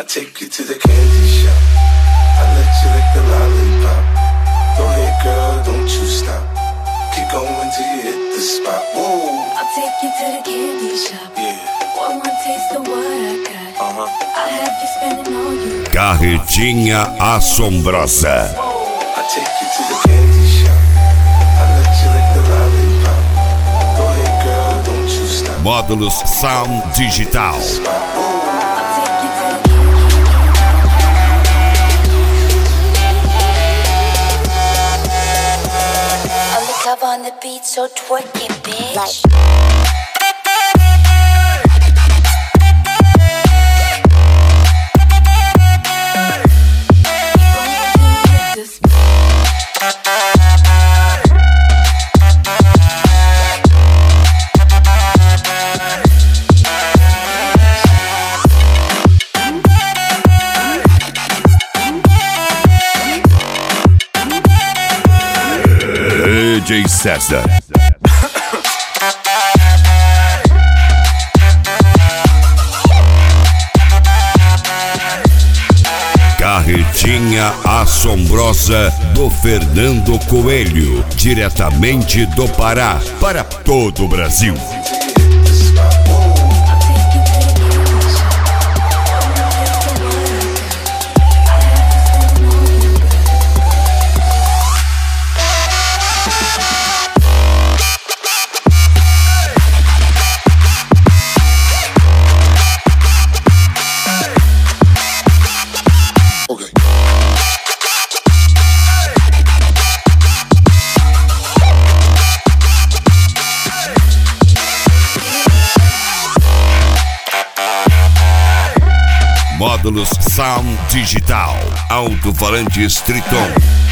I take you to the candy shop. I let you lick the lollipop. Go ahead, girl, don't you stop. Keep going till you hit the spot. Whoa. I'll take you to the candy shop. Yeah. One taste of what I got. I have you spending all you. Carretinha Assombrosa. I take you to the candy shop. I let you lick the lollipop. Go ahead, girl, don't you stop. Módulos Sound Digital. On the beat, so twerk it, bitch. Like. DJ César. Carretinha Assombrosa do Fernando Coelho, diretamente do Pará, para todo o Brasil. Módulos Sound Digital, alto-falantes Triton.